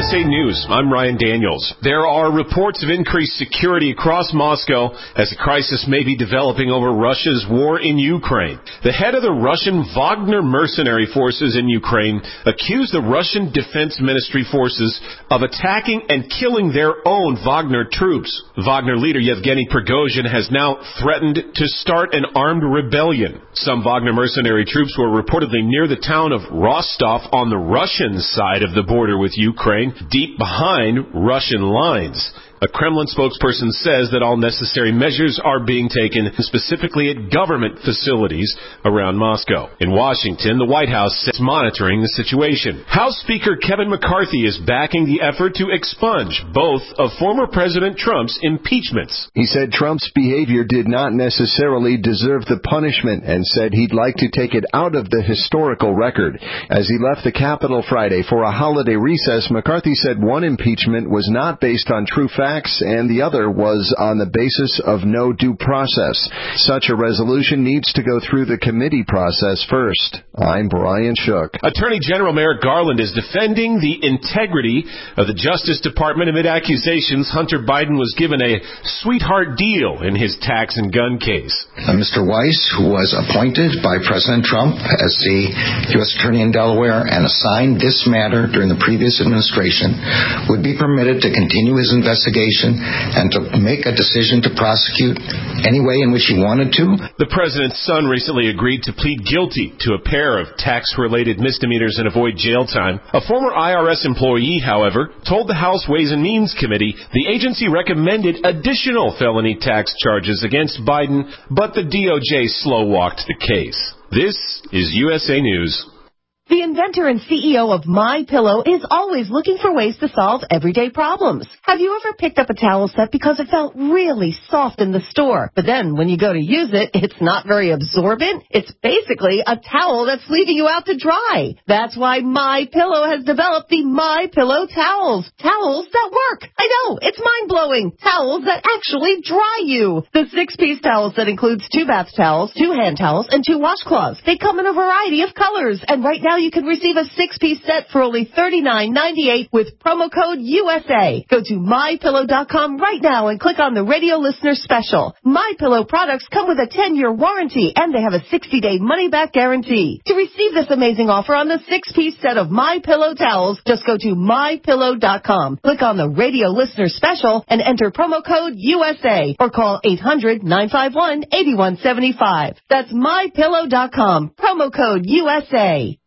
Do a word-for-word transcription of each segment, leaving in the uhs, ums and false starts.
S A News, I'm Ryan Daniels. There are reports of increased security across Moscow as a crisis may be developing over Russia's war in Ukraine. The head of the Russian Wagner mercenary forces in Ukraine accused the Russian Defense Ministry forces of attacking and killing their own Wagner troops. Wagner leader Yevgeny Prigozhin has now threatened to start an armed rebellion. Some Wagner mercenary troops were reportedly near the town of Rostov on the Russian side of the border with Ukraine, deep behind Russian lines. A Kremlin spokesperson says that all necessary measures are being taken, specifically at government facilities around Moscow. In Washington, the White House is monitoring the situation. House Speaker Kevin McCarthy is backing the effort to expunge both of former President Trump's impeachments. He said Trump's behavior did not necessarily deserve the punishment and said he'd like to take it out of the historical record. As he left the Capitol Friday for a holiday recess, McCarthy said one impeachment was not based on true facts, and the other was on the basis of no due process. Such a resolution needs to go through the committee process first. I'm Brian Shook. Attorney General Merrick Garland is defending the integrity of the Justice Department amid accusations Hunter Biden was given a sweetheart deal in his tax and gun case. Uh, Mister Weiss, who was appointed by President Trump as the U S Attorney in Delaware and assigned this matter during the previous administration, would be permitted to continue his investigation and to make a decision to prosecute any way in which he wanted to. The president's son recently agreed to plead guilty to a pair of tax-related misdemeanors and avoid jail time. A former I R S employee, however, told the House Ways and Means Committee the agency recommended additional felony tax charges against Biden, but the D O J slow-walked the case. This is U S A News. The inventor and C E O of MyPillow is always looking for ways to solve everyday problems. Have you ever picked up a towel set because it felt really soft in the store, but then when you go to use it, it's not very absorbent? It's basically a towel that's leaving you out to dry. That's why MyPillow has developed the MyPillow towels. Towels that work. I know, it's mind-blowing. Towels that actually dry you. The six-piece towel set includes two bath towels, two hand towels, and two washcloths. They come in a variety of colors, and right now you can receive a six-piece set for only thirty-nine ninety-eight with promo code U S A. Go to my pillow dot com right now and click on the radio listener special. MyPillow products come with a ten-year warranty, and they have a sixty-day money-back guarantee. To receive this amazing offer on the six-piece set of MyPillow towels, just go to my pillow dot com, click on the radio listener special, and enter promo code U S A, or call eight hundred nine five one eight one seven five. That's my pillow dot com, promo code U S A.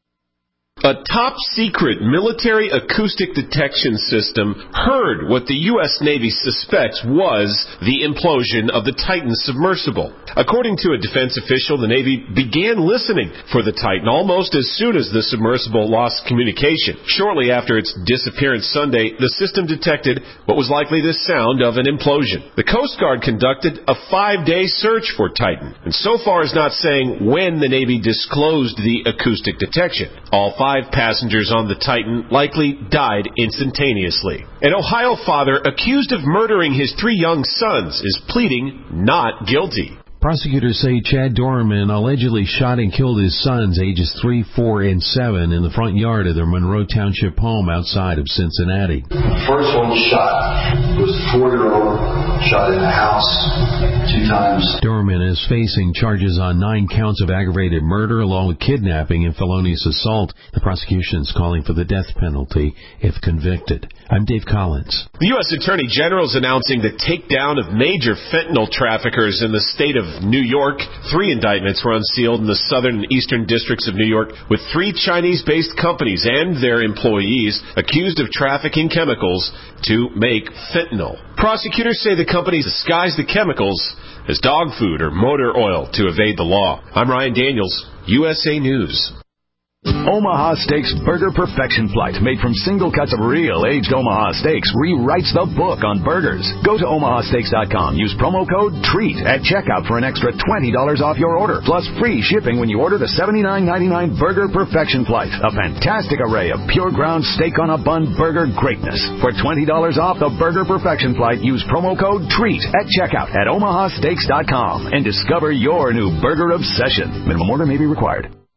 A top-secret military acoustic detection system heard what the U S Navy suspects was the implosion of the Titan submersible. According to a defense official, the Navy began listening for the Titan almost as soon as the submersible lost communication. Shortly after its disappearance Sunday, the system detected what was likely the sound of an implosion. The Coast Guard conducted a five-day search for Titan, and so far is not saying when the Navy disclosed the acoustic detection. All five Five passengers on the Titan likely died instantaneously. An Ohio father accused of murdering his three young sons is pleading not guilty. Prosecutors say Chad Dorman allegedly shot and killed his sons, ages three, four, and seven, in the front yard of their Monroe Township home outside of Cincinnati. The first one was shot. It was a four-year-old, shot in the house two times. Dorman is facing charges on nine counts of aggravated murder along with kidnapping and felonious assault. The prosecution is calling for the death penalty if convicted. I'm Dave Collins. The U S Attorney General is announcing the takedown of major fentanyl traffickers in the state of New York. Three indictments were unsealed in the southern and eastern districts of New York, with three Chinese-based companies and their employees accused of trafficking chemicals to make fentanyl. Prosecutors say the companies disguised the chemicals as dog food or motor oil to evade the law. I'm Ryan Daniels, U S A News. Omaha Steaks Burger Perfection Flight, made from single cuts of real aged Omaha steaks, rewrites the book on burgers. Go to omaha steaks dot com. Use promo code TREAT at checkout for an extra twenty dollars off your order, plus free shipping when you order the seventy-nine ninety-nine Burger Perfection Flight, a fantastic array of pure ground steak on a bun burger greatness. For twenty dollars off the Burger Perfection Flight, use promo code TREAT at checkout at omaha steaks dot com and discover your new burger obsession. Minimum order may be required.